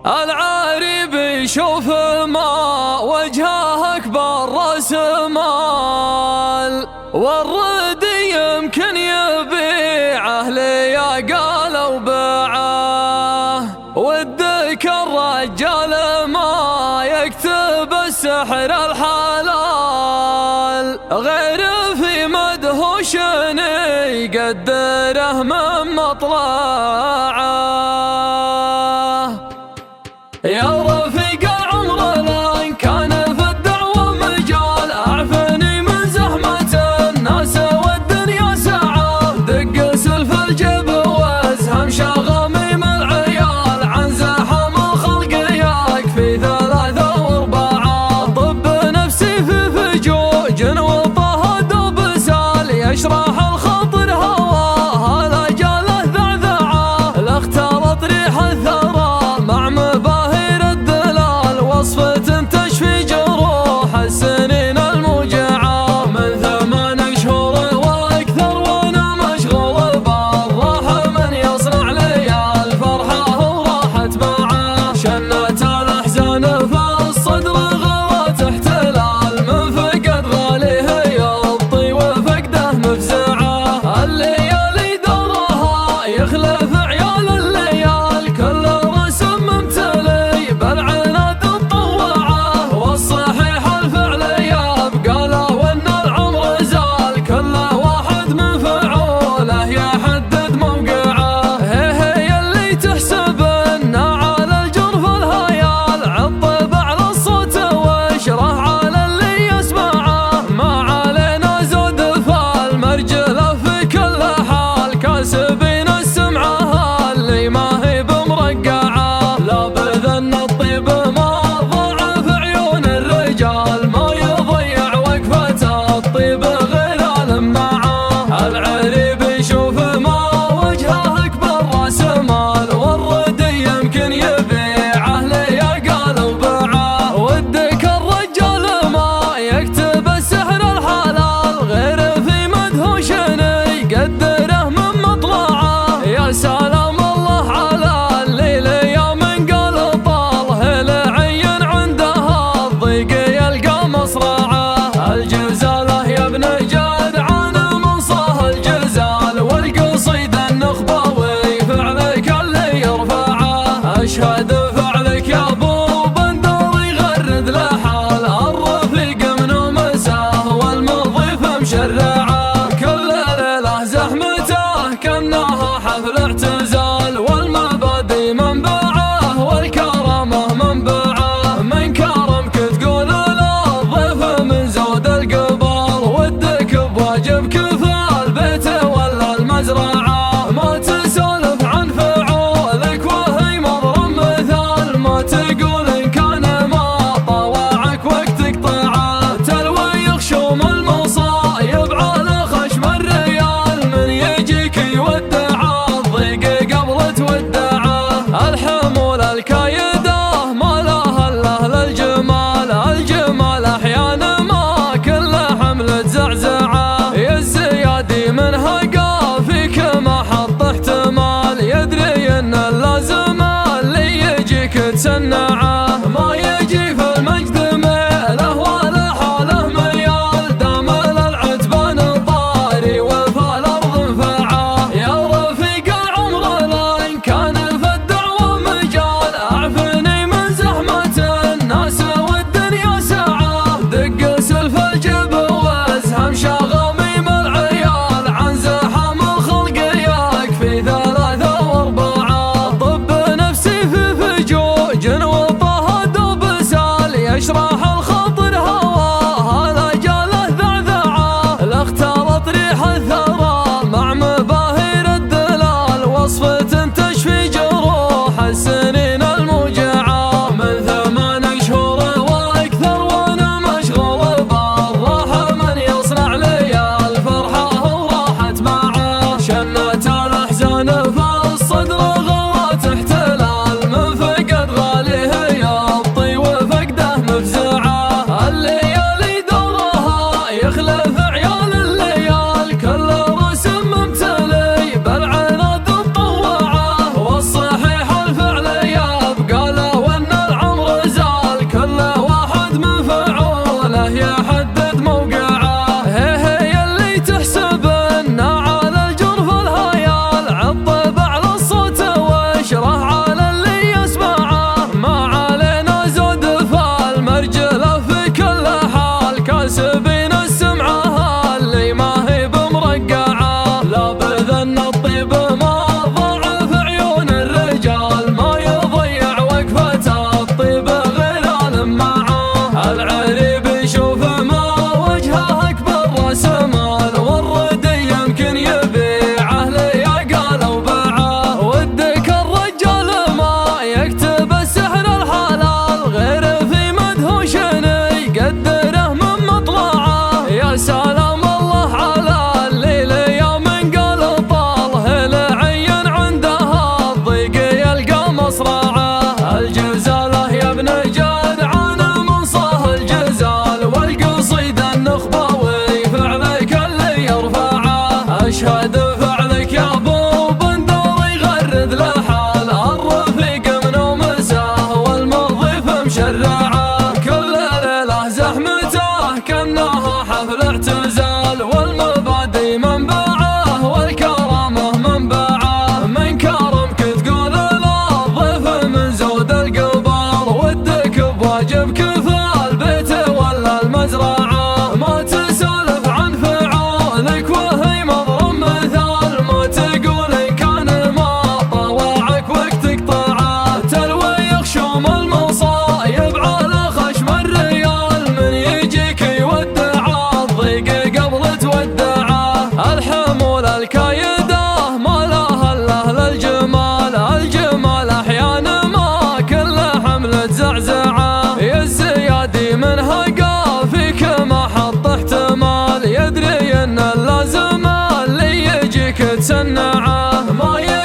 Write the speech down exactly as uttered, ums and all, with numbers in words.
العاري بيشوف ما وجهه أكبر راس مال، والردي يمكن يبيعه ليا قالوا باعه، ودك الرجال ما يكتب السحر الحلال، غير في مدهوش يقدره من مطلعه. يا رفيق العمر لان كان في الدعوة مجال، أعفني من زحمة الناس والدنيا ساعة، دق سلف الجيب وازهم شغمي من العيال، عن زحم الخلق يكفي ثلاثة واربعة، طب نفسي في فجوج وطه دوب سال، يشرح الخاطر هواه لا جاله ذعذعة، لا اختلط ريح الثرى مع مباهر الدلال، وصفة تشفي جروح السنين الموجعة، من ثمان شهور واكثر وانا مشغول بالراحة، من يصنع لي الفرحة وراحت معاه، شنت الاحزان في الصدر غوت احتلال، من فقد غاليه يبطي وفقده مفزعة، الليالي دورها يخلف عيال الليال، كل رسم ممتلي بالعناد الطوعة، والصحيح الفعل يبقى له وان العمر زال، كل واحد من فعوله يحدد موقعه، هي هي اللي تحسب ان على الجرف الهيال، عطب على الصوت واشره على اللي يسمعه، ما علينا زود فالمرجله في كل حال، كاسبين السمعه اللي ما هي بمرقعه، لا بذن الطيب ما ضاع في عيون الرجال، ما يضيع وقفة الطيب غير معاه، العريب يشوف ما وجهه أكبر راس مال، والردي يمكن يبيعه ليا قالوا باعه، ودك الرجال ما يكتب السحر الحلال، غير في مدهوش يقدره من مطلعه، يا سلام الله على الليل يا من قال طاله، العين عندها الضيق يلقى مصرعه، الجزاله يا ابن جدعان من صاه الجزال، والقصيد النخبوي فعلك اللي يرفعه، اشهد فعلك يا ابو بندر يغرد لحال، الرفيق منه مساه والمضيف مشرعه، كل ليله زحمته كانها حفل اعتزال، والمبادئ منبعه والكرامه منبعه، من كرمك تقول للضيف من زود القبال، ودك بواجبك في البيت ولا المزرعه، ما تسولف عن فعولك وهي مضرب مثال، ما تقول ان كان ما طوعك وقتك طاعه، تلوي يخشوم المصايب على خشم الريال، من يجيك يودعه الضيق قبل تودعه، الحمول الكايده ما لها الا للجمال، الجمال احيانا ما كل حمل زعزعه، يا الزيادي منها قافيك ما حط احتمال، يدري ان اللازم اللي يجيك تسنعه، ما يجي في المجد ميله ولا حاله ميال، دام للعتبان طاري وفي الارض انفعه، يا رفيق العمر لان كان في الدعوة مجال، اعفني من زحمة الناس والدنيا ساعة، دق سلف الجيب وازهم شغمي من العيال، عن زحم الخلق يكفي ثلاثة واربعة، طب نفسي في فجوج وطه زعزعة، يا الزيادي من هقى فيك ما حط احتمال، يدري ان اللازم اللي يجيك تسنعه ما